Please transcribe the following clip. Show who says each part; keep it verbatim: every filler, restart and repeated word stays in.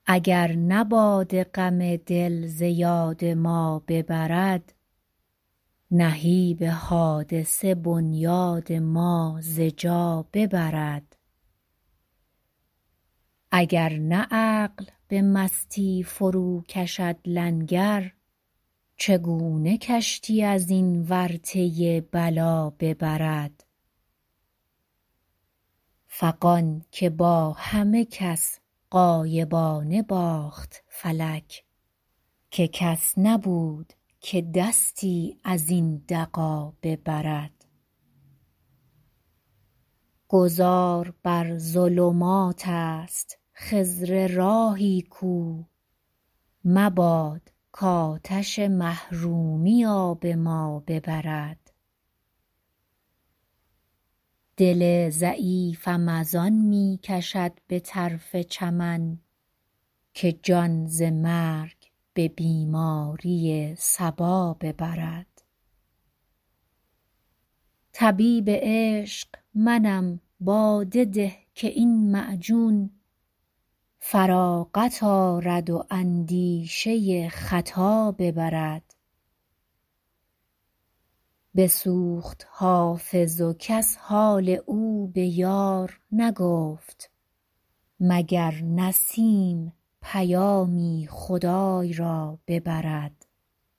Speaker 1: اگر نه باد غم دل ز یاد ما ببرد، نهیب حادثه بنیاد ما ز جا ببرد. اگر نه عقل به مستی فرو کشد لنگر، چگونه کشتی از این ورطه بلا ببرد. فغان که با همه کس غایبانه باخت فلک، که کس نبود که دستی از این دغا ببرد. گذار بر ظلمات است خضر راهی کو، مباد کآتش محرومی آب ما ببرد. دل ضعیفم از آن می کشد به طرف چمن، که جان ز مرگ به بیماری صبا ببرد. طبیب عشق منم باده ده که این معجون، فراغت آرد و اندیشه خطا ببرد. بسوخت حافظ و کس حال او به یار نگفت، مگر نسیم پیامی خدای را ببرد.